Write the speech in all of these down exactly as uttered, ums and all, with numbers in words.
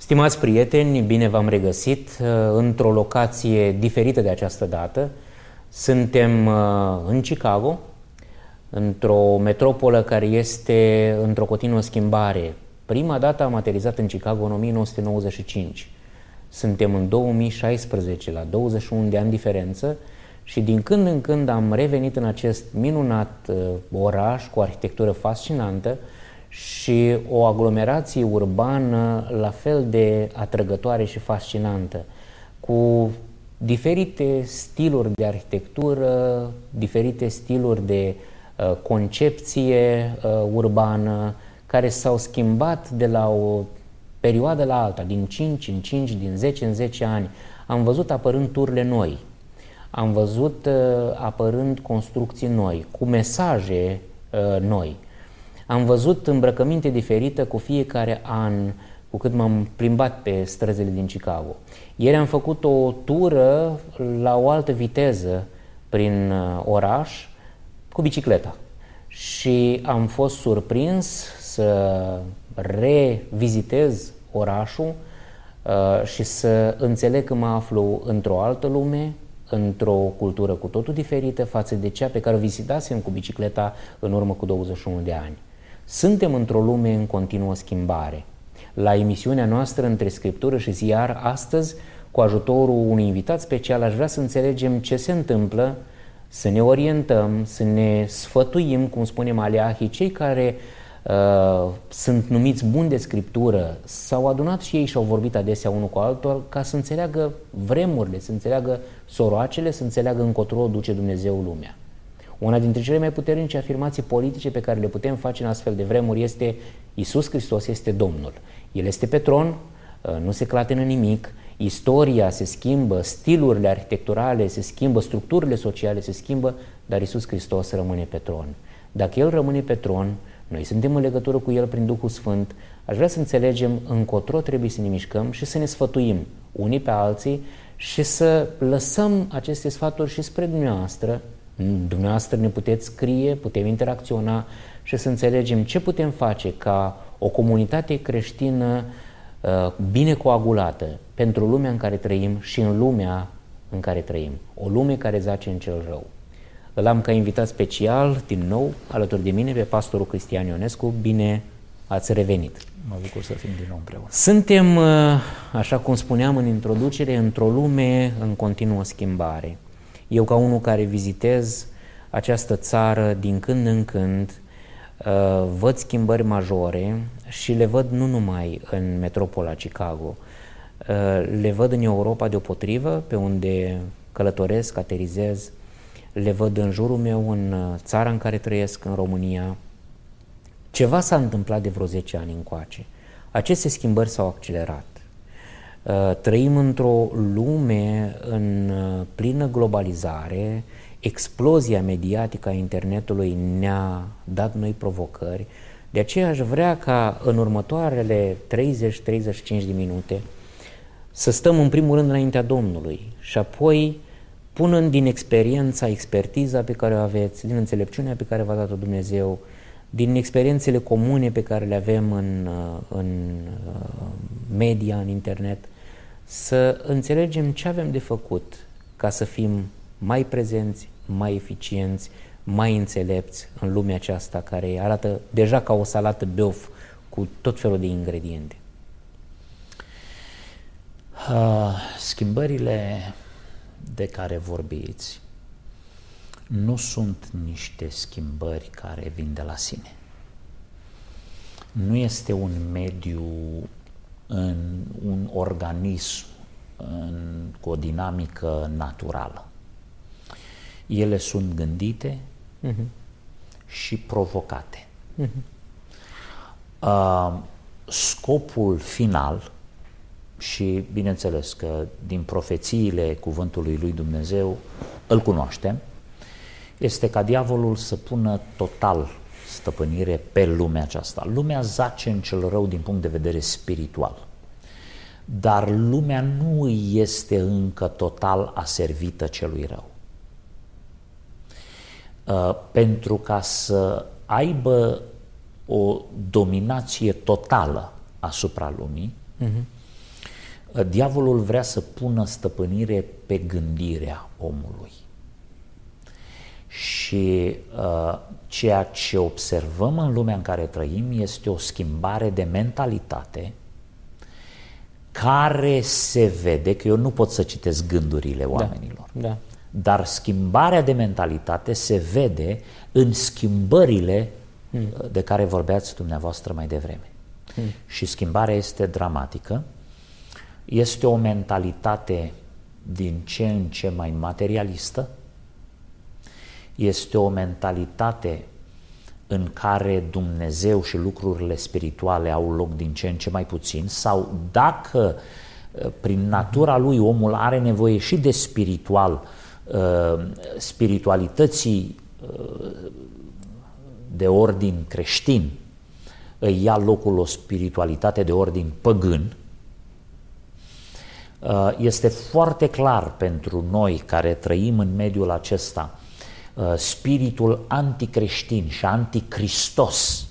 Stimați prieteni, bine v-am regăsit într-o locație diferită de această dată. Suntem în Chicago, într-o metropolă care este într-o continuă schimbare. Prima dată am aterizat în Chicago în o mie nouă sute nouăzeci și cinci. Suntem în două mii șaisprezece, la douăzeci și unu de ani diferență, și din când în când am revenit în acest minunat oraș cu arhitectură fascinantă și o aglomerație urbană la fel de atrăgătoare și fascinantă, cu diferite stiluri de arhitectură, diferite stiluri de uh, concepție uh, urbană, care s-au schimbat de la o perioadă la alta, din cinci în cinci, din zece în zece ani. Am văzut apărând turile noi, am văzut uh, apărând construcții noi, cu mesaje uh, noi. Am văzut îmbrăcăminte diferite cu fiecare an, cu cât m-am plimbat pe străzile din Chicago. Ieri am făcut o tură la o altă viteză prin oraș cu bicicleta și am fost surprins să revizitez orașul uh, și să înțeleg că mă aflu într-o altă lume, într-o cultură cu totul diferită față de cea pe care o vizitasem cu bicicleta în urmă cu douăzeci și unu de ani. Suntem într-o lume în continuă schimbare. La emisiunea noastră Între Scriptură și Ziar, astăzi, cu ajutorul unui invitat special, aș vrea să înțelegem ce se întâmplă, să ne orientăm, să ne sfătuim, cum spune Maleahi, cei care uh, sunt numiți buni de Scriptură, s-au adunat și ei și au vorbit adesea unul cu altul ca să înțeleagă vremurile, să înțeleagă soroacele, să înțeleagă încotro duce Dumnezeu lumea. Una dintre cele mai puternice afirmații politice pe care le putem face în astfel de vremuri este: Iisus Hristos este Domnul. El este pe tron, nu se clatină nimic, istoria se schimbă, stilurile arhitecturale se schimbă, structurile sociale se schimbă, dar Iisus Hristos rămâne pe tron. Dacă El rămâne pe tron, noi suntem în legătură cu El prin Duhul Sfânt. Aș vrea să înțelegem încotro trebuie să ne mișcăm și să ne sfătuim unii pe alții și să lăsăm aceste sfaturi și spre dumneavoastră. Dumneavoastră ne puteți scrie, putem interacționa și să înțelegem ce putem face ca o comunitate creștină uh, bine coagulată pentru lumea în care trăim și în lumea în care trăim. O lume care zace în cel rău. Îl am ca invitat special, din nou, alături de mine, pe pastorul Cristian Ionescu. Bine ați revenit! Mă bucur să fim din nou împreună. Suntem, uh, așa cum spuneam în introducere, într-o lume în continuă schimbare. Eu, ca unul care vizitez această țară din când în când, uh, văd schimbări majore și le văd nu numai în metropola Chicago, uh, le văd în Europa deopotrivă, pe unde călătoresc, aterizez, le văd în jurul meu, în țara în care trăiesc, în România. Ceva s-a întâmplat de vreo zece ani încoace. Aceste schimbări s-au accelerat. Trăim într-o lume în plină globalizare, explozia mediatică a internetului ne-a dat noi provocări, de aceea aș vrea ca în următoarele treizeci treizeci și cinci de minute să stăm în primul rând înaintea Domnului și apoi, punând din experiența, expertiza pe care o aveți, din înțelepciunea pe care v-a dat-o Dumnezeu, din experiențele comune pe care le avem în, în media, în internet, să înțelegem ce avem de făcut ca să fim mai prezenți, mai eficienți, mai înțelepți în lumea aceasta care arată deja ca o salată băuf cu tot felul de ingrediente. Uh, schimbările de care vorbiți nu sunt niște schimbări care vin de la sine. Nu este un mediu, în un organism în, cu o dinamică naturală. Ele sunt gândite uh-huh. și provocate. Uh-huh. Uh, scopul final, și bineînțeles că din profețiile cuvântului lui Dumnezeu îl cunoaștem, este ca diavolul să pună total stăpânire pe lumea aceasta. Lumea zace în cel rău din punct de vedere spiritual, dar lumea nu este încă total aservită celui rău. Uh, pentru ca să aibă o dominație totală asupra lumii, uh-huh. Diavolul vrea să pună stăpânire pe gândirea omului. Și uh, ceea ce observăm în lumea în care trăim este o schimbare de mentalitate care se vede, că eu nu pot să citesc gândurile oamenilor, da, da. dar schimbarea de mentalitate se vede în schimbările hmm. de care vorbeați dumneavoastră mai devreme. Hmm. Și schimbarea este dramatică, este o mentalitate din ce în ce mai materialistă, este o mentalitate în care Dumnezeu și lucrurile spirituale au loc din ce în ce mai puțin, sau dacă prin natura lui omul are nevoie și de spiritual, spiritualității de ordin creștin îi ia locul o spiritualitate de ordin păgân, este foarte clar pentru noi care trăim în mediul acesta spiritul anticreștin și anticristos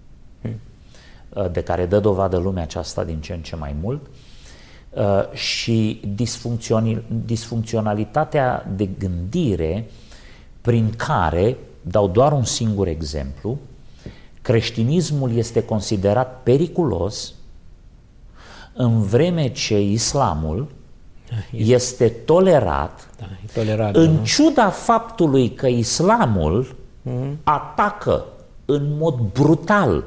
de care dă dovadă lumea aceasta din ce în ce mai mult și disfuncționalitatea de gândire prin care, dau doar un singur exemplu, creștinismul este considerat periculos în vreme ce islamul este tolerat, da, e tolerat în nu? ciuda faptului că islamul mm-hmm. atacă în mod brutal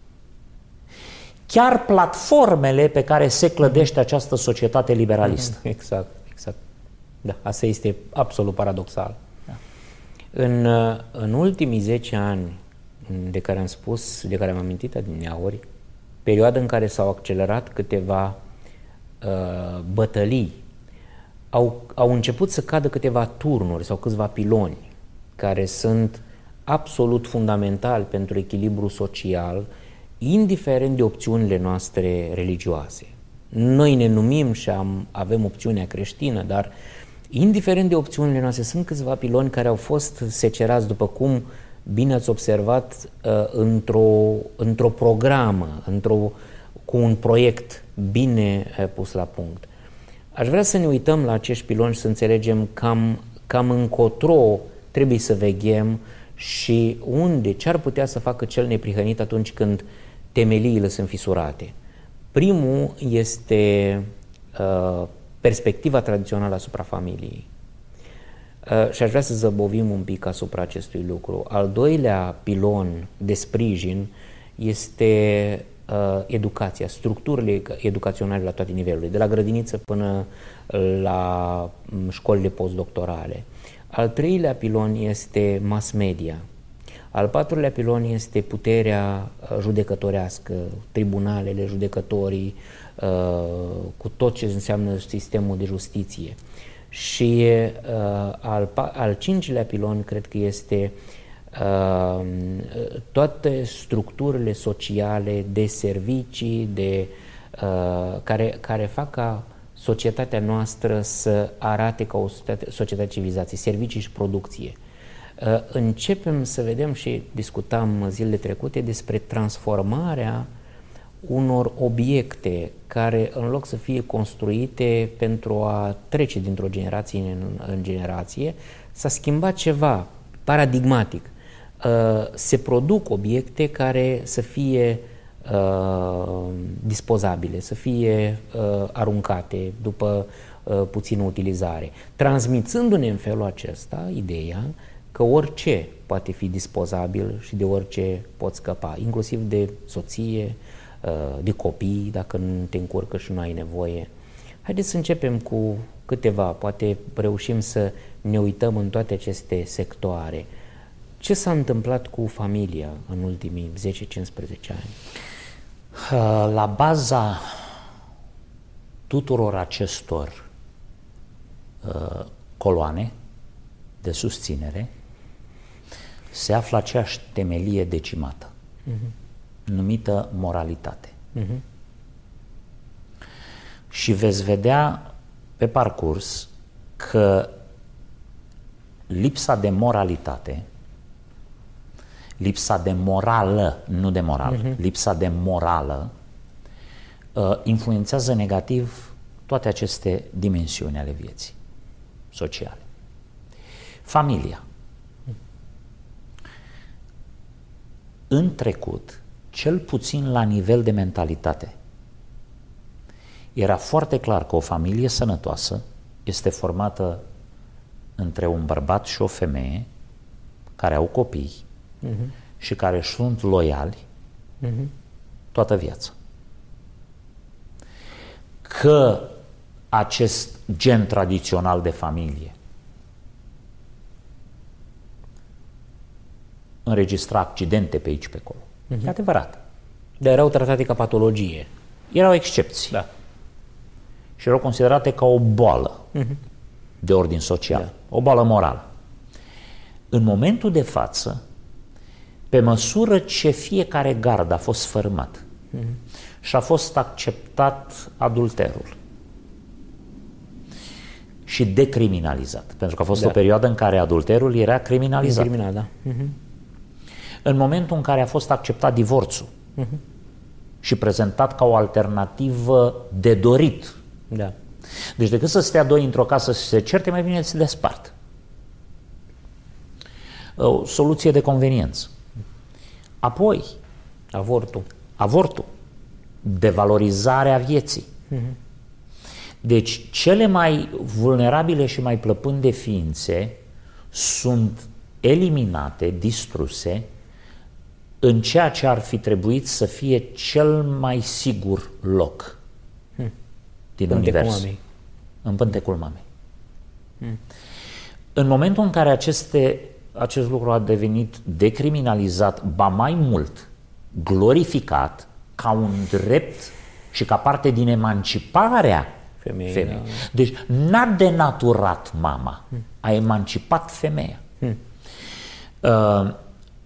chiar platformele pe care se clădește această societate liberalistă. Mm-hmm. Exact, exact. Da, asta este absolut paradoxal. Da. În, în ultimii zece ani de care am spus, de care am amintit adineauri, perioada în care s-au accelerat câteva uh, bătălii, au, au început să cadă câteva turnuri sau câțiva piloni care sunt absolut fundamentali pentru echilibru social, indiferent de opțiunile noastre religioase. Noi ne numim și am, avem opțiunea creștină, dar indiferent de opțiunile noastre, sunt câțiva piloni care au fost secerați, după cum bine ați observat, într-o, într-o programă, într-o, cu un proiect bine pus la punct. Aș vrea să ne uităm la acești piloni și să înțelegem cam, cam încotro trebuie să veghem și unde, ce ar putea să facă cel neprihănit atunci când temeliile sunt fisurate. Primul este uh, perspectiva tradițională asupra familiei. Uh, și aș vrea să zăbovim un pic asupra acestui lucru. Al doilea pilon de sprijin este uh, educația, structurile educaționale la toate nivelurile, de la grădiniță până la școlile postdoctorale. Al treilea pilon este mass media. Al patrulea pilon este puterea judecătorească, tribunalele, judecătorii, cu tot ce înseamnă sistemul de justiție. Și al, al cincilea pilon cred că este toate structurile sociale de servicii, de, care, care fac ca societatea noastră să arate ca o societate civilizației, servicii și producție. Începem să vedem și discutam zilele trecute despre transformarea unor obiecte care, în loc să fie construite pentru a trece dintr-o generație în, în generație, s-a schimbat ceva paradigmatic. Se produc obiecte care să fie uh, dispozabile, să fie uh, aruncate după uh, puțină utilizare, transmițându-ne în felul acesta ideea că orice poate fi dispozabil și de orice poți scăpa, inclusiv de soție, de copii, dacă nu te încurcă și nu ai nevoie. Haideți să începem cu câteva, poate reușim să ne uităm în toate aceste sectoare. Ce s-a întâmplat cu familia în ultimii zece cincisprezece ani? La baza tuturor acestor uh, coloane de susținere se află aceeași temelie decimată, uh-huh. numită moralitate. Uh-huh. Și veți vedea pe parcurs că lipsa de moralitate, lipsa de morală, nu de moral, uh-huh. lipsa de morală, uh, influențează negativ toate aceste dimensiuni ale vieții sociale. Familia. În trecut, cel puțin la nivel de mentalitate, era foarte clar că o familie sănătoasă este formată între un bărbat și o femeie care au copii uh-huh. și care sunt loiali uh-huh. toată viața. Că acest gen tradițional de familie înregistra accidente pe aici pe acolo. Uh-huh. E adevărat. Dar erau tratate ca patologie. Erau excepții. Da. Și erau considerate ca o boală uh-huh. de ordin social, da. o boală morală. În momentul de față, pe măsură ce fiecare gard a fost sfărâmat uh-huh. și a fost acceptat adulterul și decriminalizat, pentru că a fost da. o perioadă în care adulterul era criminalizat. Criminal, da. uh-huh. În momentul în care a fost acceptat divorțul uh-huh. și prezentat ca o alternativă de dorit. Da. Deci decât să stea doi într-o casă și se certe, mai bine se despart. O soluție de conveniență. Apoi, avortul. Avortul. Devalorizarea vieții. Uh-huh. Deci cele mai vulnerabile și mai plăpânde ființe sunt eliminate, distruse în ceea ce ar fi trebuit să fie cel mai sigur loc hmm. din Pântecul univers. Mamei. În pântecul mamei. Hmm. În momentul în care aceste, acest lucru a devenit decriminalizat, ba mai mult, glorificat ca un drept și ca parte din emanciparea femeii. Femei. Da. Deci n-a denaturat mama, hmm. a emancipat femeia. Hmm. Uh,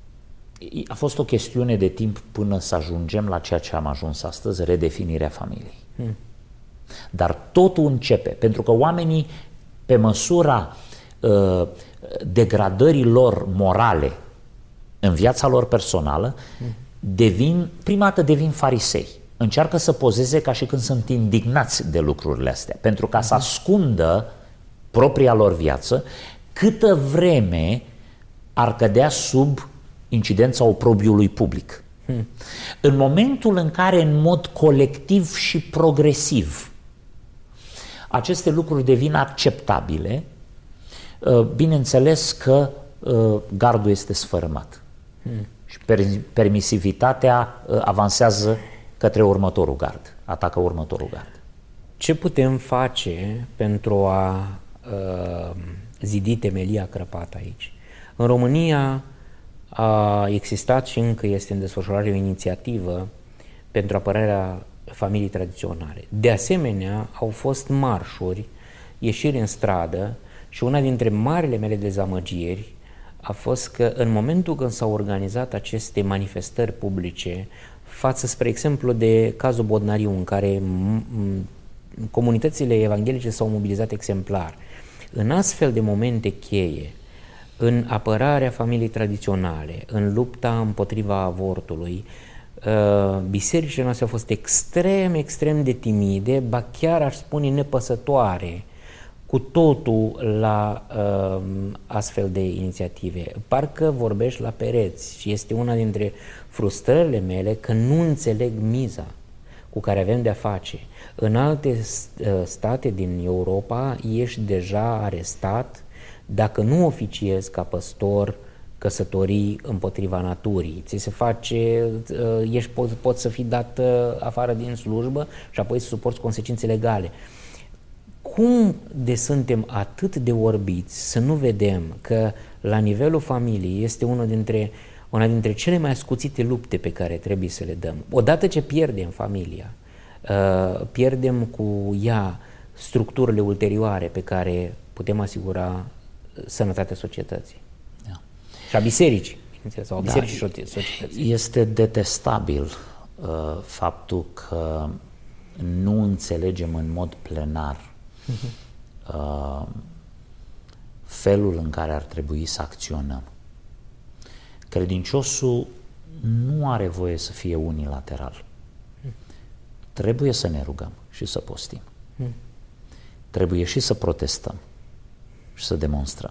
A fost o chestiune de timp până să ajungem la ceea ce am ajuns astăzi, redefinirea familiei. Hmm. Dar totul începe, pentru că oamenii, pe măsura uh, degradării lor morale în viața lor personală, hmm. devin, prima dată devin farisei. Încearcă să pozeze ca și când sunt indignați de lucrurile astea, pentru ca hmm. să ascundă propria lor viață, câtă vreme ar cădea sub incidența oprobiului public. Hmm. În momentul în care, în mod colectiv și progresiv, aceste lucruri devin acceptabile, bineînțeles că gardul este sfărâmat. Hmm. Și permisivitatea avansează către următorul gard, atacă următorul gard. Ce putem face pentru a uh, zidi temelia crăpată aici? În România a existat și încă este în desfășurare o inițiativă pentru apărarea familiei tradiționale. De asemenea, au fost marșuri, ieșiri în stradă și una dintre marile mele dezamăgiri a fost că în momentul când s-au organizat aceste manifestări publice, față, spre exemplu, de cazul Bodnariu, în care comunitățile evanghelice s-au mobilizat exemplar, în astfel de momente cheie, în apărarea familiei tradiționale, în lupta împotriva avortului, bisericile noastre au fost extrem, extrem de timide, ba chiar aș spune nepăsătoare cu totul la uh, astfel de inițiative. Parcă vorbești la pereți și este una dintre frustrările mele că nu înțeleg miza cu care avem de-a face. În alte state din Europa ești deja arestat dacă nu oficiezi ca păstor căsătorii împotriva naturii. Ți se face, ești, poți, poți să fii dat afară din slujbă și apoi să suporți consecințe legale. Cum de suntem atât de orbiți să nu vedem că la nivelul familiei este una dintre, una dintre cele mai ascuțite lupte pe care trebuie să le dăm? Odată ce pierdem familia, pierdem cu ea structurile ulterioare pe care putem asigura sănătatea societății. Da. Și a bisericii, sau a bisericii da, și societății. Este detestabil uh, faptul că nu înțelegem în mod plenar uh-huh. uh, felul în care ar trebui să acționăm. Credinciosul nu are voie să fie unilateral. Uh-huh. Trebuie să ne rugăm și să postim. Uh-huh. trebuie și să protestăm și să demonstrăm.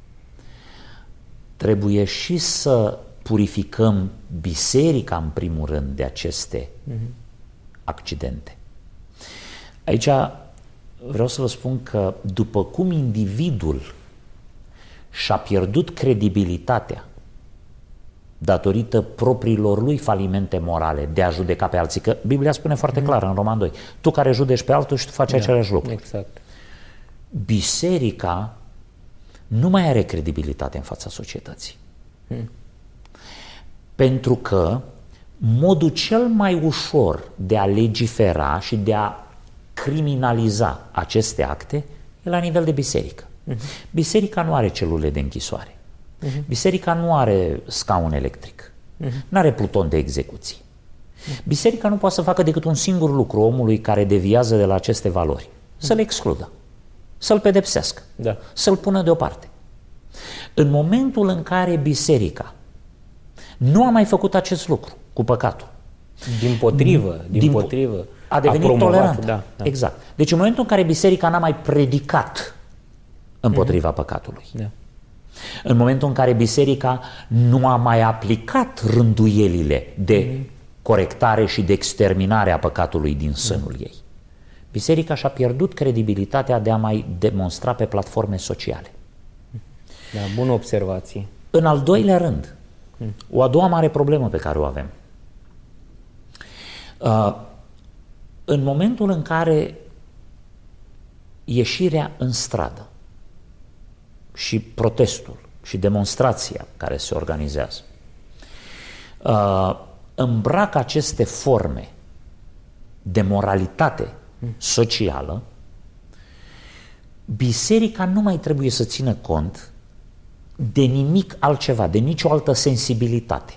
Trebuie și să purificăm biserica, în primul rând, de aceste mm-hmm. accidente. Aici vreau să vă spun că după cum individul și-a pierdut credibilitatea datorită propriilor lui falimente morale de a judeca pe alții, că Biblia spune foarte clar în Roman doi, tu care judeci pe altul și tu faci da, același lucru. Exact. Biserica nu mai are credibilitate în fața societății. Hmm. Pentru că modul cel mai ușor de a legifera și de a criminaliza aceste acte e la nivel de biserică. Uh-huh. Biserica nu are celule de închisoare. Uh-huh. Biserica nu are scaun electric. Uh-huh. Nu are pluton de execuții. Uh-huh. Biserica nu poate să facă decât un singur lucru omului care deviază de la aceste valori. Uh-huh. Să-l excludă. Să-l pedepsească. Da. Să-l pună deoparte. În momentul în care biserica nu a mai făcut acest lucru cu păcatul, din potrivă, din, din potrivă, a devenit tolerantă. Da, da. Exact. Deci în momentul în care biserica n-a mai predicat împotriva mm-hmm. păcatului, da. În momentul în care biserica nu a mai aplicat rânduielile de mm-hmm. corectare și de exterminare a păcatului din sânul mm-hmm. ei, biserica și-a pierdut credibilitatea de a mai demonstra pe platforme sociale. Da, bună observație. În al doilea rând, mm. o a doua mare problemă pe care o avem. Uh, în momentul în care ieșirea în stradă și protestul și demonstrația care se organizează uh, îmbracă aceste forme de moralitate socială, biserica nu mai trebuie să țină cont de nimic altceva, de nicio altă sensibilitate.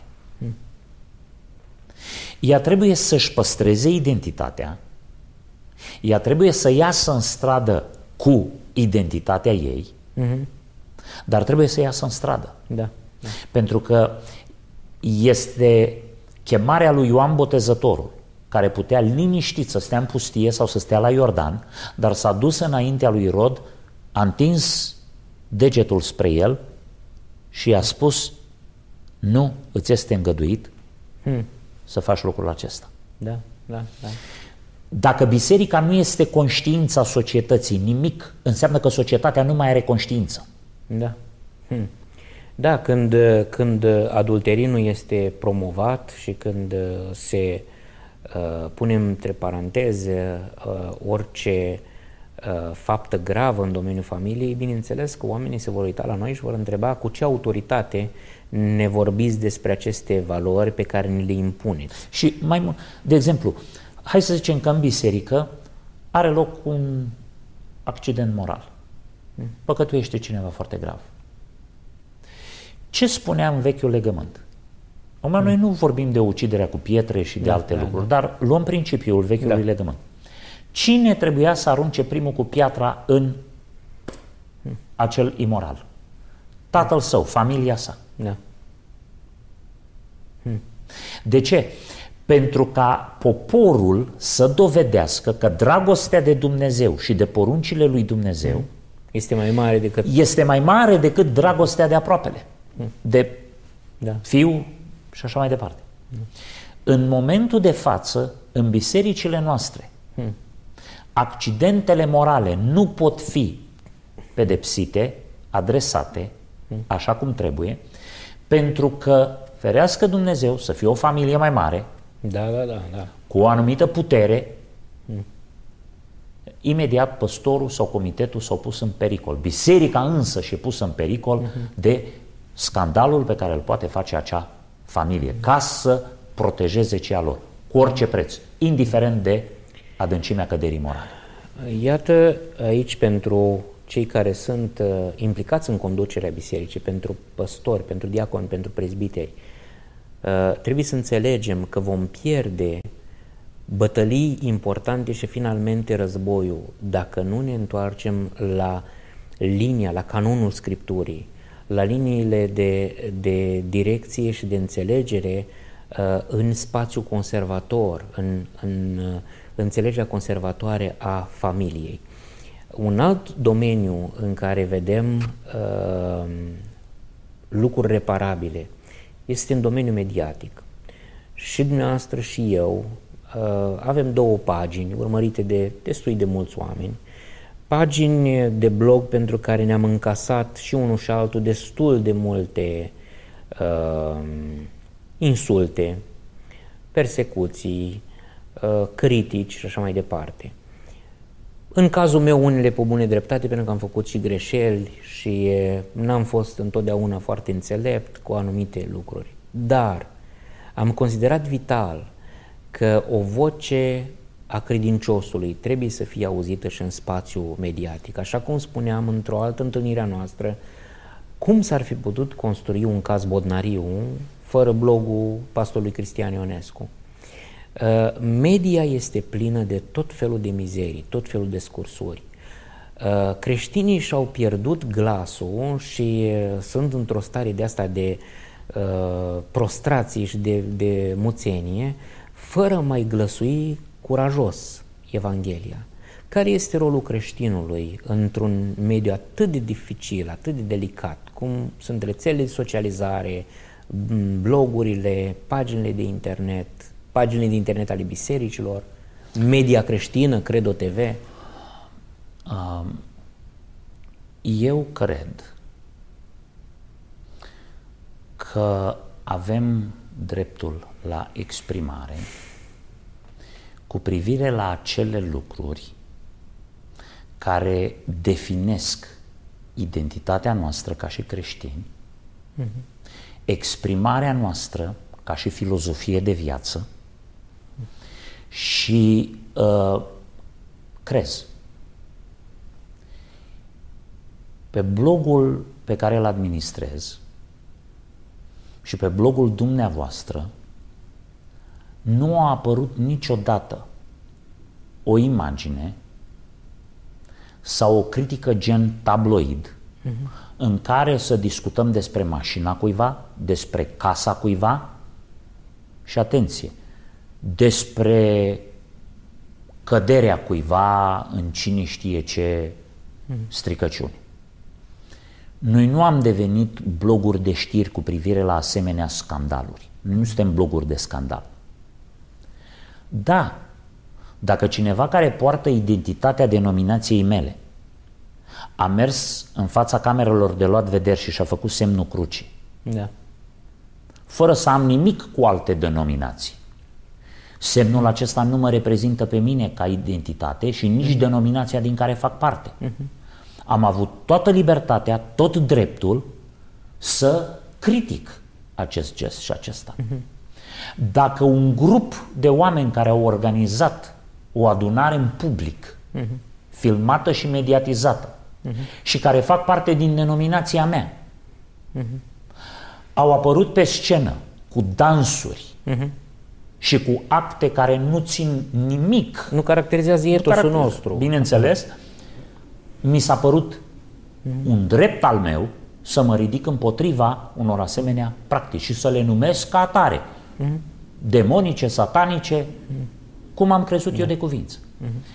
Ea trebuie să-și păstreze identitatea, ea trebuie să iasă în stradă cu identitatea ei, mm-hmm. dar trebuie să iasă în stradă. Da, da. Pentru că este chemarea lui Ioan Botezătorul, care putea liniștit să stea în pustie sau să stea la Iordan, dar s-a dus înaintea lui Irod, a întins degetul spre el și i-a spus: nu îți este îngăduit hmm. să faci lucrul acesta. Da, da, da. Dacă biserica nu este conștiința societății, nimic, înseamnă că societatea nu mai are conștiință. Da. Hmm. Da, când, când adulteriul este promovat și când se uh, pune între paranteze uh, orice uh, faptă gravă în domeniul familiei, bineînțeles că oamenii se vor uita la noi și vor întreba cu ce autoritate ne vorbiți despre aceste valori pe care ni le impuneți. Și mai mult, de exemplu, hai să zicem că în biserică are loc un accident moral. Păcătuiește cineva foarte grav. Ce spunea în vechiul legământ? Acum, mm. noi nu vorbim de uciderea cu pietre și de da, alte da, lucruri, da. dar luăm principiul vechiului da. legământ. Cine trebuia să arunce primul cu piatra în mm. acel imoral? Tatăl său, familia sa. Da. Mm. De ce? Pentru ca poporul să dovedească că dragostea de Dumnezeu și de poruncile lui Dumnezeu mm. este mai mare decât este mai mare decât dragostea de aproapele, mm. de da. fiu și așa mai departe. Mm. În momentul de față, în bisericile noastre, mm. accidentele morale nu pot fi pedepsite, adresate, mm. așa cum trebuie, pentru că, ferească Dumnezeu, să fie o familie mai mare, da, da, da, da. cu o anumită putere, mm. imediat păstorul sau comitetul s-au pus în pericol. Biserica însă și-e pusă în pericol uh-huh. de scandalul pe care îl poate face acea familie, ca să protejeze cea lor, cu orice preț, indiferent de adâncimea căderii morale. Iată aici pentru cei care sunt uh, implicați în conducerea bisericii, pentru păstori, pentru diaconi, pentru prezbiteri, uh, trebuie să înțelegem că vom pierde bătălii importante și finalmente războiul dacă nu ne întoarcem la linia, la canonul Scripturii, la liniile de, de direcție și de înțelegere uh, în spațiul conservator, în, în uh, înțelegerea conservatoare a familiei. Un alt domeniu în care vedem uh, lucruri reparabile este în domeniul mediatic. Și dumneavoastră și eu uh, avem două pagini urmărite de destui de mulți oameni, pagini de blog pentru care ne-am încasat și unul și altul destul de multe uh, insulte, persecuții, uh, critici și așa mai departe. În cazul meu, unele pe bune dreptate, pentru că am făcut și greșeli și n-am fost întotdeauna foarte înțelept cu anumite lucruri. Dar am considerat vital că o voce a credinciosului trebuie să fie auzită și în spațiu mediatic. Așa cum spuneam într-o altă întâlnire a noastră, cum s-ar fi putut construi un caz Bodnariu fără blogul pastorului Cristian Ionescu? Media este plină de tot felul de mizerii, tot felul de scursuri. Creștinii și-au pierdut glasul și sunt într-o stare de asta de prostrație și de, de muțenie, fără mai glăsui curajos Evanghelia. Care este rolul creștinului într-un mediu atât de dificil, atât de delicat, cum sunt rețelele de socializare, blogurile, paginile de internet, paginile de internet ale bisericilor, media creștină, Credo T V? Eu cred că avem dreptul la exprimare cu privire la acele lucruri care definesc identitatea noastră ca și creștini, uh-huh. exprimarea noastră ca și filozofie de viață și uh, crez. Pe blogul pe care îl administrez și pe blogul dumneavoastră nu a apărut niciodată o imagine sau o critică gen tabloid uh-huh. în care să discutăm despre mașina cuiva, despre casa cuiva și, atenție, despre căderea cuiva în cine știe ce stricăciuni. Noi nu am devenit bloguri de știri cu privire la asemenea scandaluri. Noi nu suntem bloguri de scandal. Da, dacă cineva care poartă identitatea denominației mele a mers în fața camerelor de luat vederi și și-a făcut semnul crucii, da. fără să am nimic cu alte denominații, semnul acesta nu mă reprezintă pe mine ca identitate și nici denominația din care fac parte. Uh-huh. Am avut toată libertatea, tot dreptul să critic acest gest și acesta. Uh-huh. Dacă un grup de oameni care au organizat o adunare în public, uh-huh. filmată și mediatizată, uh-huh. și care fac parte din denominația mea, uh-huh. au apărut pe scenă cu dansuri, uh-huh. și cu acte care nu țin nimic, nu caracterizează etosul nostru, bineînțeles, mi s-a părut mm-hmm. un drept al meu să mă ridic împotriva unor asemenea practici și să le numesc ca atare, mm-hmm. demonice, satanice, mm-hmm. cum am crezut mm-hmm. eu de cuvință. Mm-hmm.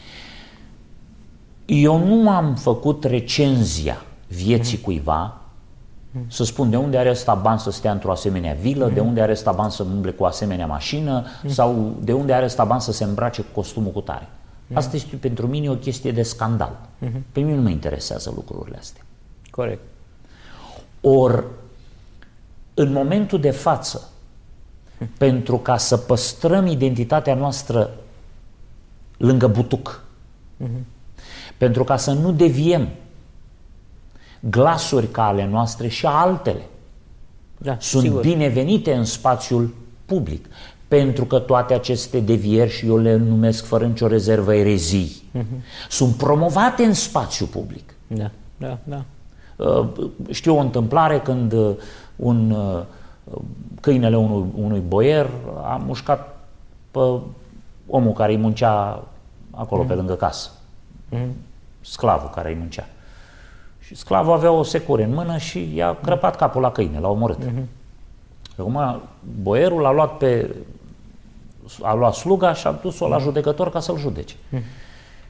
Eu nu am făcut recenzia vieții mm-hmm. cuiva, mm-hmm. să spun de unde are ăsta bani să stea într-o asemenea vilă, mm-hmm. de unde are ăsta bani să umble cu o asemenea mașină, mm-hmm. sau de unde are ăsta bani să se îmbrace cu costumul cu tare. Asta este pentru mine o chestie de scandal. Uh-huh. Pe mine nu mă interesează lucrurile astea. Corect. Or, în momentul de față, uh-huh. pentru ca să păstrăm identitatea noastră lângă butuc, uh-huh. pentru ca să nu deviem glasuri ca ale noastre și altele, da, sunt sigur. binevenite în spațiul public. Pentru că toate aceste devieri, și eu le numesc fără nicio rezervă erezii, uh-huh. sunt promovate în spațiu public. Da, da, da. Știu o întâmplare când un câinele unui, unui boier a mușcat pe omul care îi muncea acolo, uh-huh. pe lângă casă. Uh-huh. Sclavul care îi muncea. Și sclavul avea o secure în mână și i-a crăpat capul la câine, l-a omorât. Uh-huh. Acum boierul a luat pe a luat sluga și a dus-o la judecător ca să-l judece. Mm.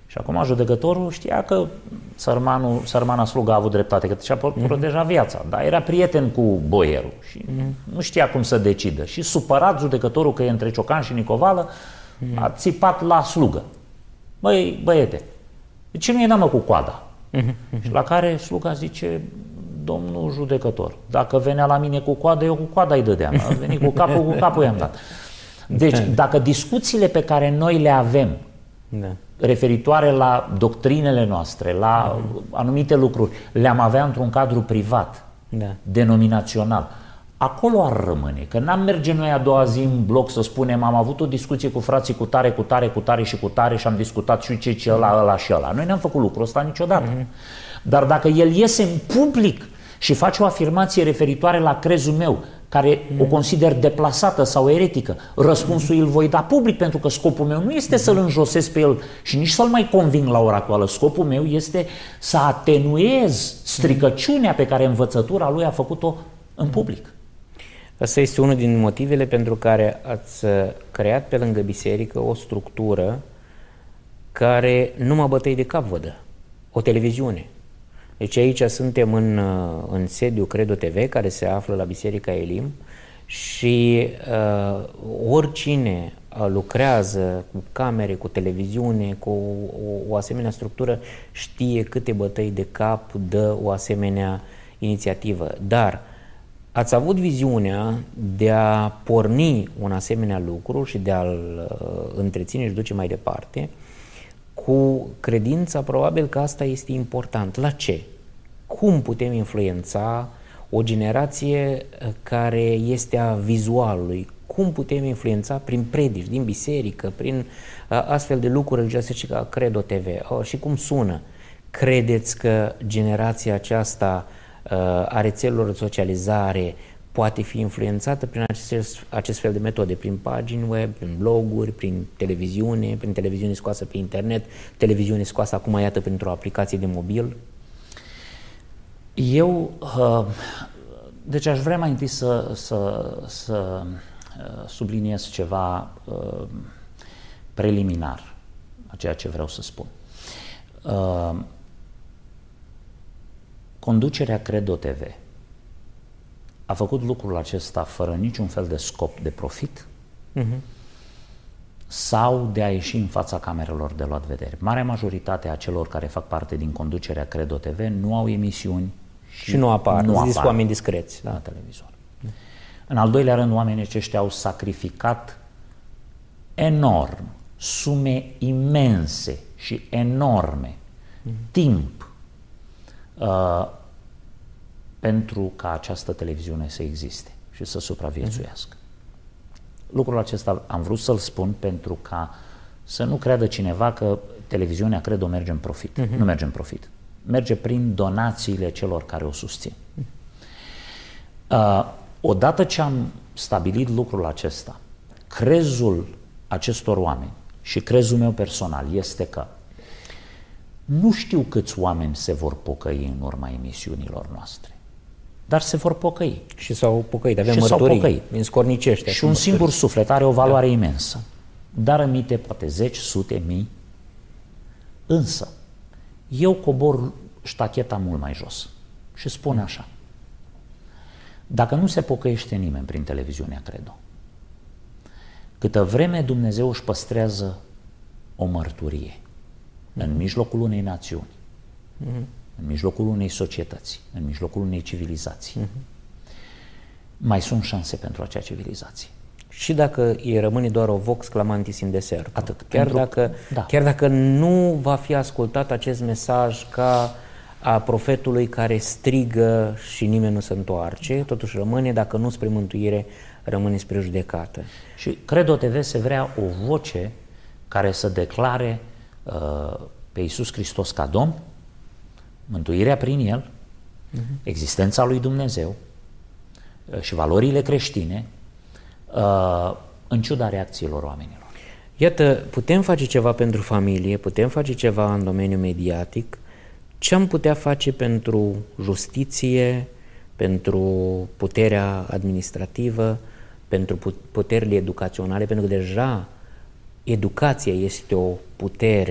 Și acum judecătorul știa că sărmanul, sărmana slugă a avut dreptate, că și-a protejat viața, dar era prieten cu boierul și nu știa cum să decidă. Și supărat judecătorul că e între Ciocan și Nicovală, a țipat la slugă. Băi, băiete, de ce nu e damă cu coada? Și la care sluga zice, domnul judecător, dacă venea la mine cu coadă, eu cu coada îi dădeam. A venit cu capul, cu capul i-am dat. Deci, dacă discuțiile pe care noi le avem, da, referitoare la doctrinele noastre, la uh-huh. anumite lucruri, le-am avea într-un cadru privat, da, denominațional, acolo ar rămâne. Că n-am merge noi a doua zi în bloc să spunem am avut o discuție cu frații cu tare, cu tare, cu tare și cu tare și am discutat și ce, ce ăla, ăla și ăla. Noi n-am făcut lucrul ăsta niciodată. Uh-huh. Dar dacă el iese în public și face o afirmație referitoare la crezul meu, care mm. o consider deplasată sau eretică, răspunsul mm. îl voi da public, pentru că scopul meu nu este mm. să-l înjosesc pe el și nici să-l mai conving la ora actuală. Scopul meu este să atenuez stricăciunea pe care învățătura lui a făcut-o în public. Asta este unul din motivele pentru care ați creat pe lângă biserică o structură care numai bătăi de cap vă dă, o televiziune. Deci aici suntem în, în sediu Credo T V, care se află la Biserica Elim și uh, oricine lucrează cu camere, cu televiziune, cu o, o asemenea structură, știe câte bătăi de cap dă o asemenea inițiativă. Dar ați avut viziunea de a porni un asemenea lucru și de a-l uh, întreține și duce mai departe, cu credința probabil că asta este important. La ce? Cum putem influența o generație care este a vizualului? Cum putem influența prin predici din biserică, prin astfel de lucruri religioase și ca Credo T V? Oh, și cum sună? Credeți că generația aceasta a rețelelor de socializare poate fi influențată prin acest, acest fel de metode, prin pagini web, prin bloguri, prin televiziune, prin televiziune scoasă pe internet, televiziune scoasă acum, iată, printr-o aplicație de mobil? Eu, uh, deci aș vrea mai întâi să, să, să subliniez ceva uh, preliminar a ceea ce vreau să spun. Uh, conducerea Credo T V a făcut lucrul acesta fără niciun fel de scop de profit uh-huh. sau de a ieși în fața camerelor de luat vedere. Marea majoritate a celor care fac parte din conducerea Credo T V nu au emisiuni și, și nu apar, nu apar. Oameni discreți la televizor. Uh-huh. În al doilea rând, oamenii aceștia au sacrificat enorm, sume imense și enorme, uh-huh. timp, uh, pentru ca această televiziune să existe și să supraviețuiască. Uh-huh. Lucrul acesta am vrut să-l spun pentru ca să nu creadă cineva că televiziunea Credo merge în profit. Uh-huh. Nu merge în profit. Merge prin donațiile celor care o susțin. Uh, odată ce am stabilit lucrul acesta, crezul acestor oameni și crezul meu personal este că nu știu câți oameni se vor pocăi în urma emisiunilor noastre, dar se vor pocăi. Și s-au pocăit, avem mărturii din scornicește. Și un mărturii. Singur suflet are o valoare da. imensă, dar emite poate zeci, sute, mii. Însă, eu cobor ștacheta mult mai jos și spun așa: dacă nu se pocăiește nimeni prin televiziunea Credo, câtă vreme Dumnezeu își păstrează o mărturie mm-hmm. în mijlocul unei națiuni, mm-hmm. în mijlocul unei societăți, în mijlocul unei civilizații, mm-hmm. mai sunt șanse pentru acea civilizație. Și dacă îi rămâne doar o vox clamantis in deserto. Atât. Chiar, pentru, dacă, da. chiar dacă nu va fi ascultat acest mesaj ca a profetului care strigă și nimeni nu se întoarce, totuși rămâne, dacă nu spre mântuire, rămâne spre judecată. Și Credo T V se vrea o voce care să declare uh, pe Iisus Hristos ca Domn, mântuirea prin El, uh-huh. existența lui Dumnezeu uh, și valorile creștine, uh, în ciuda reacțiilor oamenilor. Iată, putem face ceva pentru familie, putem face ceva în domeniul mediatic. Ce am putea face pentru justiție, pentru puterea administrativă, pentru puterile educaționale, pentru că deja educația este o putere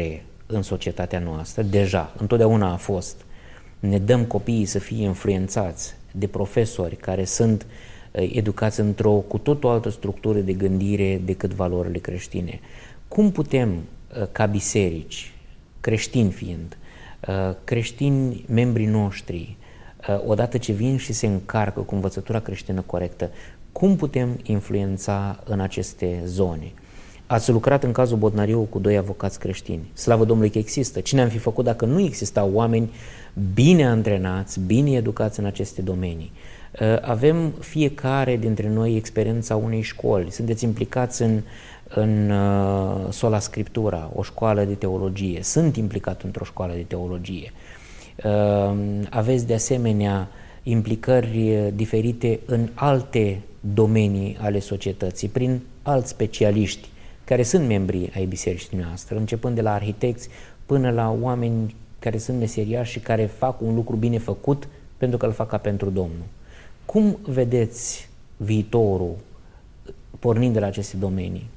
în societatea noastră, deja, întotdeauna a fost. Ne dăm copiii să fie influențați de profesori care sunt educați într-o cu tot o altă structură de gândire decât valorile creștine. Cum putem, ca biserici, creștini fiind, creștini membrii noștri, odată ce vin și se încarcă cu învățătura creștină corectă, cum putem influența în aceste zone? Ați lucrat în cazul Bodnariu cu doi avocați creștini. Slavă Domnului că există. Cine am fi făcut dacă nu existau oameni bine antrenați, bine educați în aceste domenii? Avem fiecare dintre noi experiența unei școli. Sunteți implicați în, în uh, Sola Scriptura, o școală de teologie. Sunt implicat într-o școală de teologie. Uh, aveți de asemenea implicări diferite în alte domenii ale societății, prin alți specialiști care sunt membri ai bisericii noastre, începând de la arhitecți până la oameni care sunt meseriași și care fac un lucru bine făcut pentru că îl fac ca pentru Domnul. Cum vedeți viitorul pornind de la aceste domenii?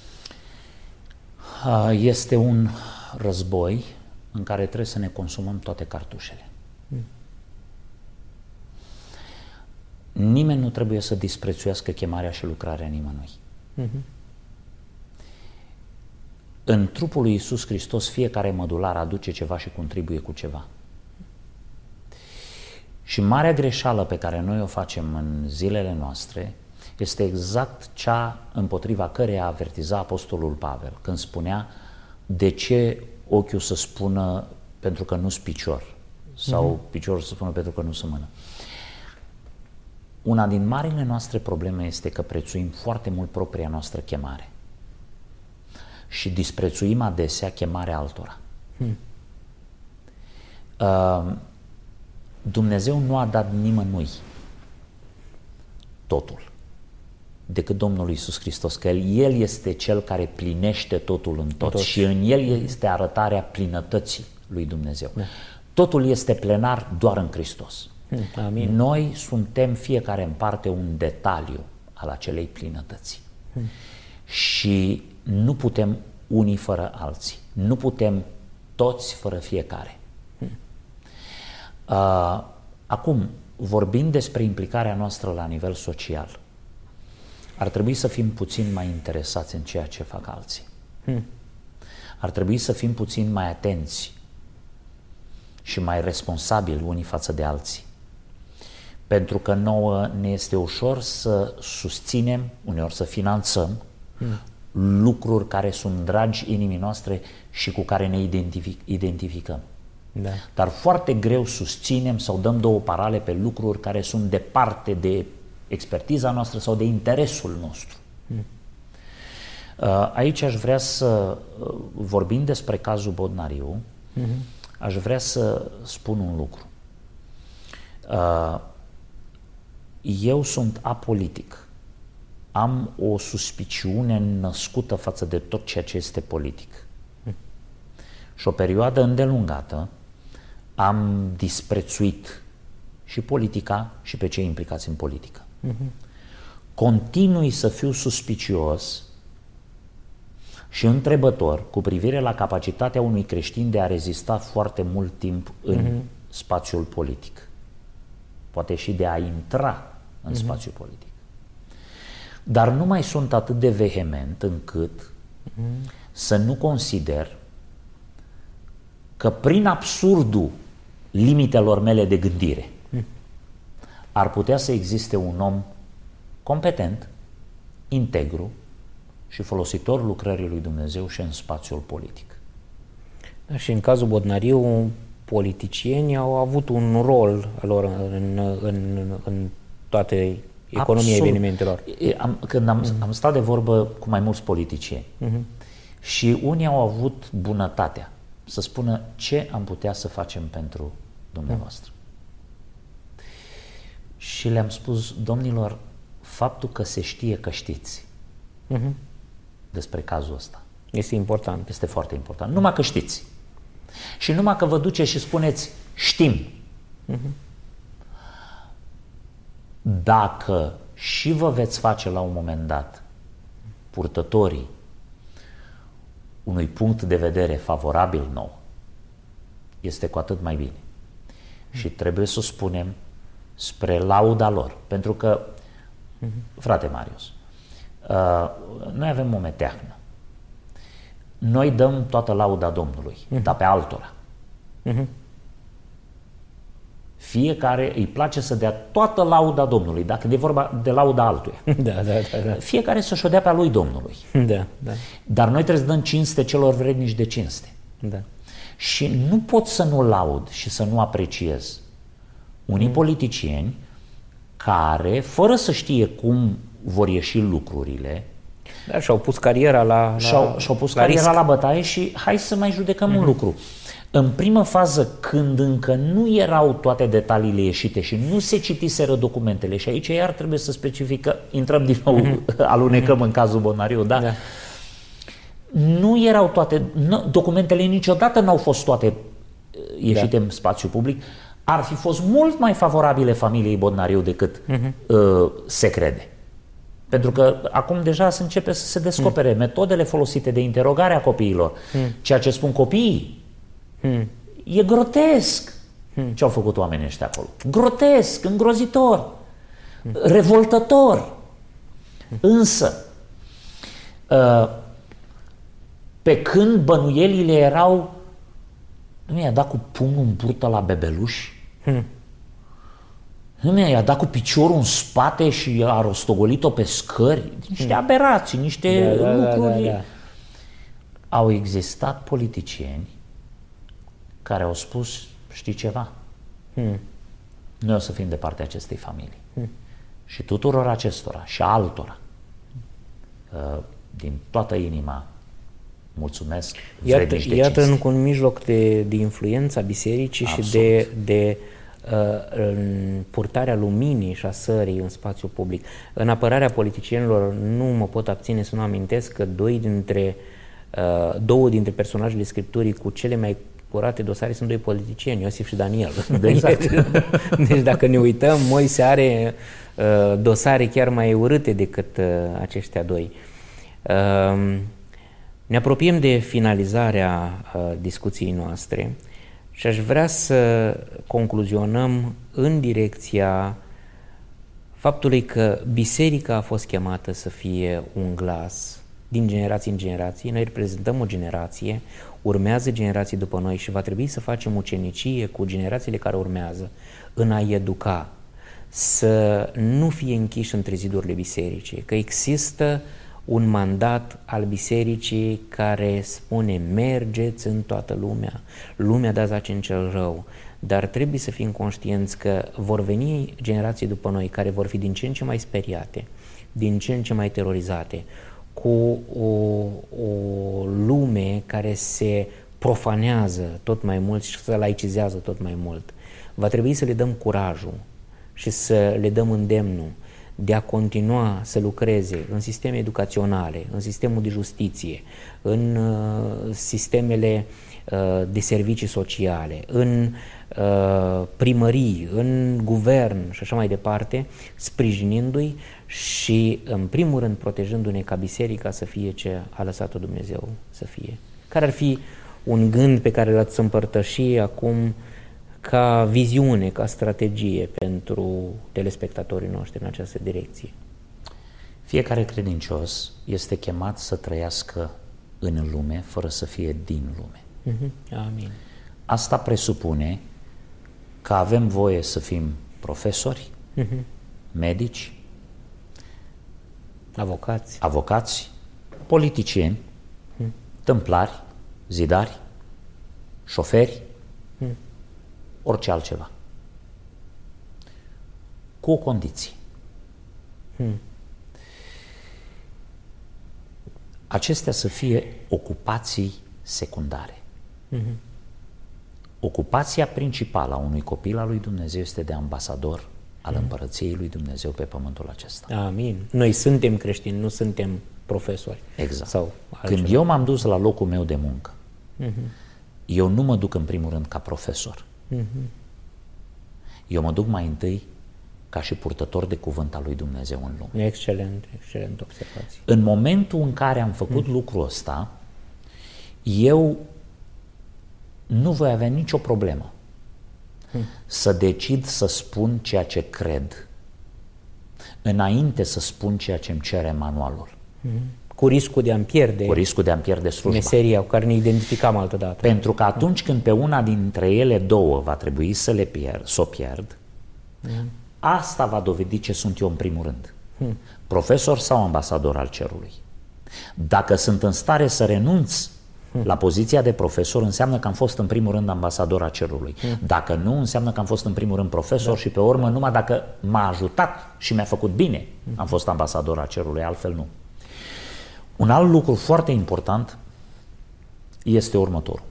Este un război în care trebuie să ne consumăm toate cartușele. Hmm. Nimeni nu trebuie să disprețuiască chemarea și lucrarea nimănui. Hmm. În trupul lui Iisus Hristos fiecare mădular aduce ceva și contribuie cu ceva. Și marea greșeală pe care noi o facem în zilele noastre este exact cea împotriva căreia avertiza Apostolul Pavel când spunea: de ce ochiul să spună pentru că nu-s picior sau mm-hmm. piciorul să spună pentru că nu-s mână. Una din marile noastre probleme este că prețuim foarte mult propria noastră chemare și disprețuim adesea chemarea altora. Hmm. Uh, Dumnezeu nu a dat nimănui totul decât Domnul Iisus Hristos, că El este Cel care plinește totul în tot, tot. Și în El este arătarea plinătății lui Dumnezeu. Da. Totul este plenar doar în Hristos. Amin. Noi suntem fiecare în parte un detaliu al acelei plinătății. Hmm. Și nu putem unii fără alții. Nu putem toți fără fiecare. Hmm. Uh, acum, vorbind despre implicarea noastră la nivel social, ar trebui să fim puțin mai interesați în ceea ce fac alții. Hmm. Ar trebui să fim puțin mai atenți și mai responsabili unii față de alții. Pentru că nouă ne este ușor să susținem, uneori să finanțăm hmm. lucruri care sunt dragi inimii noastre și cu care ne identific, identificăm. Da. Dar foarte greu susținem sau dăm două parale pe lucruri care sunt departe de expertiza noastră sau de interesul nostru. Hmm. Aici aș vrea să, vorbind despre cazul Bodnariu, hmm. aș vrea să spun un lucru. Eu sunt apolitic. Am o suspiciune născută față de tot ceea ce este politic. Hmm. Și o perioadă îndelungată am disprețuit și politica și pe cei implicați în politică. Hmm. Continui să fiu suspicios și întrebător cu privire la capacitatea unui creștin de a rezista foarte mult timp în hmm. spațiul politic. Poate și de a intra în mm-hmm. spațiul politic. Dar nu mai sunt atât de vehement încât mm-hmm. să nu consider că prin absurdul limitelor mele de gândire mm. ar putea să existe un om competent, integru și folositor lucrării lui Dumnezeu și în spațiul politic. Da, și în cazul Bodnariu, politicienii au avut un rol lor în, în, în toate economia Absolut. Evenimentelor. Am, când am, mm-hmm. am stat de vorbă cu mai mulți politicieni mm-hmm. și unii au avut bunătatea să spună ce am putea să facem pentru dumneavoastră. Mm-hmm. Și le-am spus: domnilor, faptul că se știe că știți mm-hmm. despre cazul ăsta este important. Este foarte important. Numai că știți. Și numai că vă duceți și spuneți știm. Uh-huh. Dacă și vă veți face la un moment dat purtătorii unui punct de vedere favorabil nou, este cu atât mai bine. Și trebuie să o spunem spre lauda lor. Pentru că, frate Marius, noi avem o meteahnă. Noi dăm toată lauda Domnului, dar pe altora. Fiecare îi place să dea toată lauda Domnului, dacă e vorba de lauda altuia. Da, da, da, da. Fiecare să-și o dea pe a lui Domnului. Da, da. Dar noi trebuie să dăm cinste celor vrednici de cinste. Da. Și nu pot să nu laud și să nu apreciez unii mm. politicieni care, fără să știe cum vor ieși lucrurile, da, și-au pus cariera la, la și-au, și-au pus la cariera risc. la bătaie și hai să mai judecăm mm-hmm. un lucru. În primă fază, când încă nu erau toate detaliile ieșite și nu se citiseră documentele, și aici iar trebuie să specifică, intrăm din nou, mm-hmm. alunecăm mm-hmm. în cazul Bonariu, da? Da. Nu erau toate, nu, documentele niciodată n-au fost toate ieșite da. în spațiu public, ar fi fost mult mai favorabile familiei Bodnariu decât uh-huh. uh, se crede. Pentru că acum deja se începe să se descopere uh-huh. metodele folosite de interogare a copiilor. Uh-huh. Ceea ce spun copiii uh-huh. e grotesc uh-huh. ce au făcut oamenii ăștia acolo. Grotesc, îngrozitor, uh-huh. revoltător. Uh-huh. Însă, uh, pe când bănuielile erau, nu mi-a dat cu pumnul în burtă la bebeluși? Hmm. Nu mi-a dat cu piciorul în spate și a rostogolit-o pe scări? Niște hmm. aberații, niște da, lucruri. Da, da, da. Au existat politicieni care au spus, știi ceva? Hmm. Noi o să fim de partea acestei familii. Hmm. Și tuturor acestora și altora, din toată inima, mulțumesc. Iată, iată în un mijloc de, de influența bisericii Absolut. și de, de uh, în purtarea luminii și a sării în spațiu public. În apărarea politicienilor nu mă pot abține să nu amintesc că doi dintre, uh, două dintre personajele Scripturii cu cele mai curate dosare sunt doi politicieni, Iosif și Daniel. Exact. Deci dacă ne uităm, Moise are uh, dosare chiar mai urâte decât uh, aceștia doi. Uh, Ne apropiem de finalizarea uh, discuției noastre și aș vrea să concluzionăm în direcția faptului că biserica a fost chemată să fie un glas din generație în generație. Noi reprezentăm o generație, urmează generații după noi și va trebui să facem ucenicie cu generațiile care urmează în a educa, să nu fie închiși între zidurile bisericii, că există un mandat al bisericii care spune mergeți în toată lumea, lumea da zace în cel rău, dar trebuie să fim conștienți că vor veni generații după noi care vor fi din ce în ce mai speriate, din ce în ce mai terorizate, cu o, o lume care se profanează tot mai mult și se laicizează tot mai mult. Va trebui să le dăm curajul și să le dăm îndemnul de a continua să lucreze în sisteme educaționale, în sistemul de justiție, în uh, sistemele uh, de servicii sociale, în uh, primării, în guvern și așa mai departe, sprijinindu-i și, în primul rând, protejându-ne ca biserica să fie ce a lăsat-o Dumnezeu să fie. Care ar fi un gând pe care l-ați împărtăși acum ca viziune, ca strategie pentru telespectatorii noștri în această direcție? Fiecare credincios este chemat să trăiască în lume fără să fie din lume. Uh-huh. Amin. Asta presupune că avem voie să fim profesori, uh-huh. medici, avocați, avocați politicieni, uh-huh. tâmplari, zidari, șoferi, uh-huh. orice altceva. Cu o condiție. Hmm. Acestea să fie ocupații secundare. Hmm. Ocupația principală a unui copil al lui Dumnezeu este de ambasador al hmm. împărăției lui Dumnezeu pe pământul acesta. Amin. Noi suntem creștini, nu suntem profesori. Exact. Sau Când eu m-am dus la locul meu de muncă, hmm. eu nu mă duc în primul rând ca profesor. Mm-hmm. Eu mă duc mai întâi ca și purtător de cuvânt al lui Dumnezeu în lume. Excelent, excelent observație. În momentul în care am făcut mm. lucrul ăsta, eu nu voi avea nicio problemă hmm. să decid să spun ceea ce cred înainte să spun ceea ce îmi cere manualul. Hmm. Cu riscul de a-mi pierde, cu riscul de a-mi pierde slujba. Meseria cu care ne identificam altădată. Pentru că atunci când pe una dintre ele două va trebui să le pierd, să o pierd, hmm. asta va dovedi ce sunt eu în primul rând. Hmm. Profesor sau ambasador al cerului. Dacă sunt în stare să renunț hmm. la poziția de profesor, înseamnă că am fost în primul rând ambasador al cerului. Hmm. Dacă nu, înseamnă că am fost în primul rând profesor da. și pe urmă numai dacă m-a ajutat și mi-a făcut bine, hmm. am fost ambasador al cerului, altfel nu. Un alt lucru foarte important este următorul.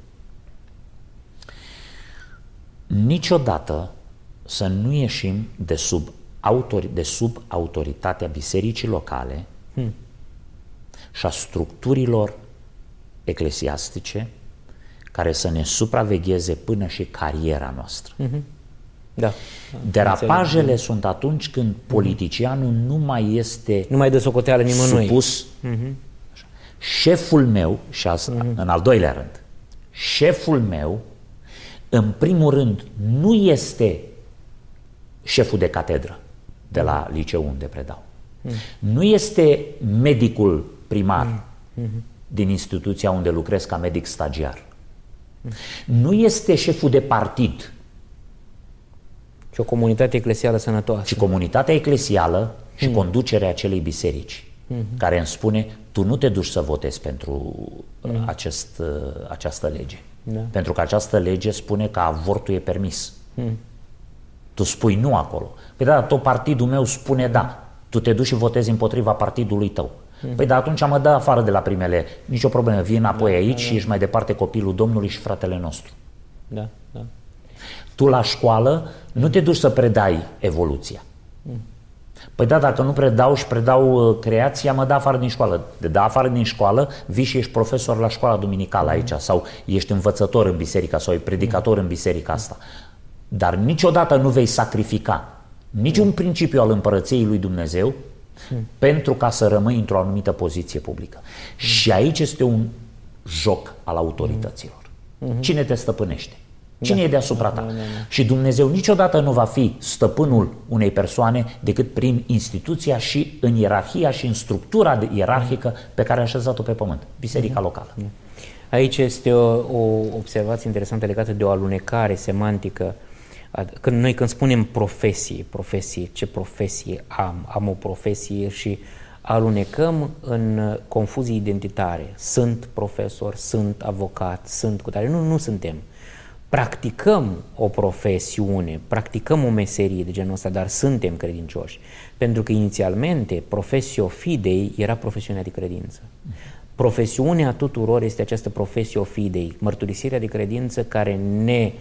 Niciodată să nu ieșim de sub, autori, de sub autoritatea bisericii locale hmm. și a structurilor eclesiastice care să ne supravegheze până și cariera noastră. Mm-hmm. Da. Derapajele înțeleg. Sunt atunci când politicianul nu mai este nu mai dă socoteală nimănui. Supus. Mm-hmm. Șeful meu, și asta, mm-hmm. în al doilea rând, șeful meu, în primul rând, nu este șeful de catedră de la mm-hmm. liceu unde predau. Mm-hmm. Nu este medicul primar mm-hmm. din instituția unde lucrez ca medic stagiar. Mm-hmm. Nu este șeful de partid. Și o comunitate eclesială sănătoasă. Și comunitatea eclesială și mm-hmm. conducerea acelei biserici. Mm-hmm. Care îmi spune, tu nu te duci să votezi pentru mm-hmm. acest, această lege. Da. Pentru că această lege spune că avortul e permis. Mm. Tu spui nu acolo. Păi da, tot partidul meu spune da. Tu te duci și votezi împotriva partidului tău. Mm. Păi da, atunci mă dă afară de la primele. Nicio problemă, vii înapoi da, aici da, da. și ești mai departe copilul Domnului și fratele nostru. Da, da. Tu la școală nu te duci să predai evoluția. Mm. Păi da, dacă nu predau și predau creația, mă dă afară din școală. De da afară din școală, vii și ești profesor la școala duminicală aici, sau ești învățător în biserica, sau ești predicator în biserica asta. Dar niciodată nu vei sacrifica niciun principiu al împărăției lui Dumnezeu pentru ca să rămâi într-o anumită poziție publică. Și aici este un joc al autorităților. Cine te stăpânește? Cine da. e deasupra ta? Da, da, da. Și Dumnezeu niciodată nu va fi stăpânul unei persoane decât prin instituția și în ierarhia și în structura ierarhică pe care a așezat-o pe pământ, biserica locală. Aici este o, o observație interesantă legată de o alunecare semantică. Când noi când spunem profesie, profesie, ce profesie am? Am o profesie și alunecăm în confuzii identitare. Sunt profesor, sunt avocat, sunt cu tare. Nu, nu suntem. Practicăm o profesiune, practicăm o meserie de genul ăsta, dar suntem credincioși. Pentru că inițialmente professio fidei era profesiunea de credință. Profesiunea tuturor este această professio fidei, mărturisirea de credință care ne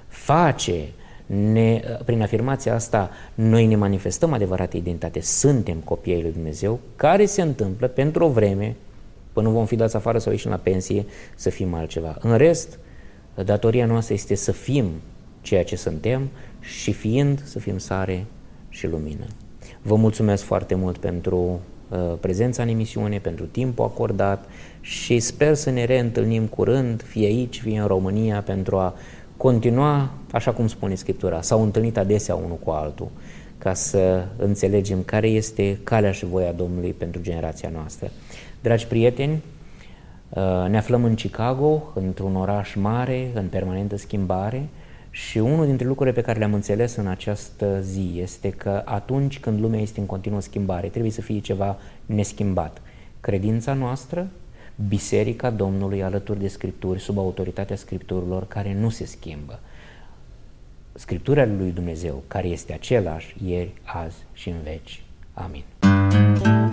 face, ne, prin afirmația asta, noi ne manifestăm adevărată identitate, suntem copiii lui Dumnezeu, care se întâmplă pentru o vreme, până vom fi dați afară sau ieșim la pensie, să fim altceva. În rest, datoria noastră este să fim ceea ce suntem și fiind să fim sare și lumină. Vă mulțumesc foarte mult pentru uh, prezența în emisiune, pentru timpul acordat și sper să ne reîntâlnim curând, fie aici, fie în România, pentru a continua, așa cum spune Scriptura, s-au întâlnit adesea unul cu altul, ca să înțelegem care este calea și voia Domnului pentru generația noastră. Dragi prieteni, ne aflăm în Chicago, într-un oraș mare, în permanentă schimbare, și unul dintre lucrurile pe care le-am înțeles în această zi este că atunci când lumea este în continuă schimbare, trebuie să fie ceva neschimbat. Credința noastră, Biserica Domnului alături de Scripturi, sub autoritatea Scripturilor care nu se schimbă. Scriptura lui Dumnezeu, care este același ieri, azi și în veci. Amin.